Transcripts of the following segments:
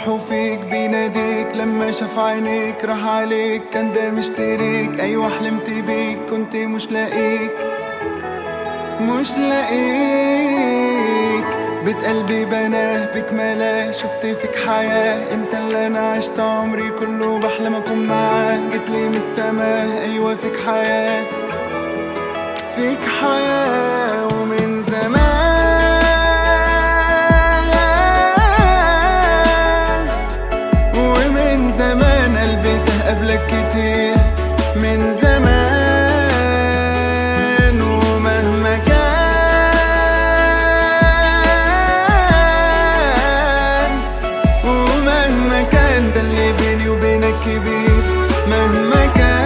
روحه فيك بيناديك، لما شاف عينيك راح عليك كان ده مشتريك. ايوه حلمت بيك كنت مش لاقيك بيت قلبي بناه بك ملاه، شفت فيك حياة انت اللي انا عشت عمري كله بحلم اكون معاه. جيتلي من السماء ايوه فيك حياة ومن زمان قلبي ده قبلك كتير من زمان. ومهما كان ده اللي بيني وبينك كبير مهما كان.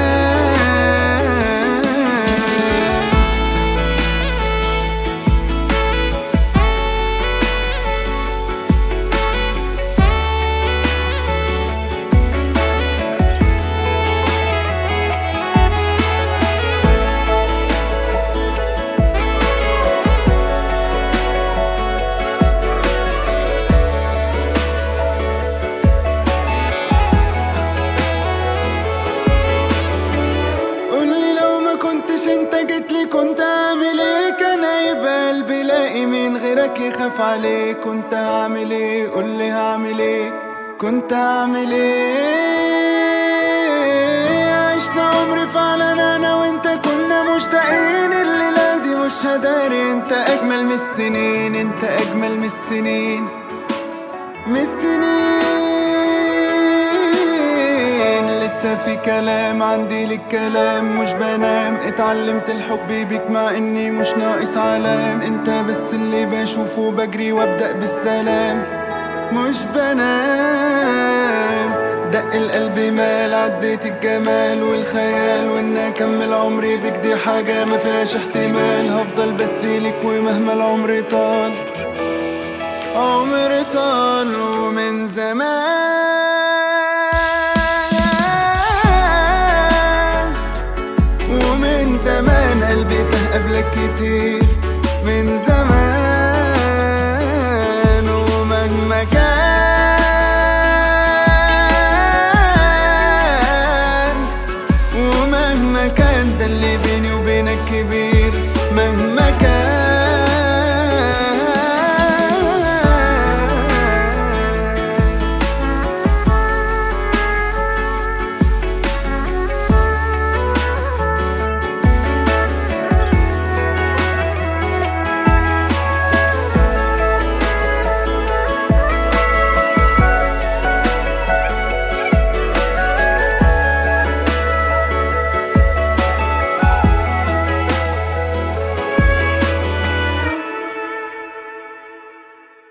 كنتش انت جيتلي كنت هعمل ايه؟ كان هيبقى قلبي لاقي مين غيرك يخاف عليك. كنت هعمل ايه؟ قولي هعمل ايه؟ كنت هعمل ايه؟ عشنا عمري فعلا انا وانت كنا مشتاقين، الليلة دي مش هداري انت اجمل من السنين، انت اجمل من السنين لسه في كلام عندي لك كلام مش بنام. اتعلمت الحب بيك مع اني مش ناقص علام، انت بس اللي بشوفه بجري وابدأ بالسلام مش بنام. دق القلب مال عديت الجمال والخيال، وان اكمل عمري بك دي حاجة ما فيهاش احتمال. هفضل بس لك ومهما العمر طال ومن زمان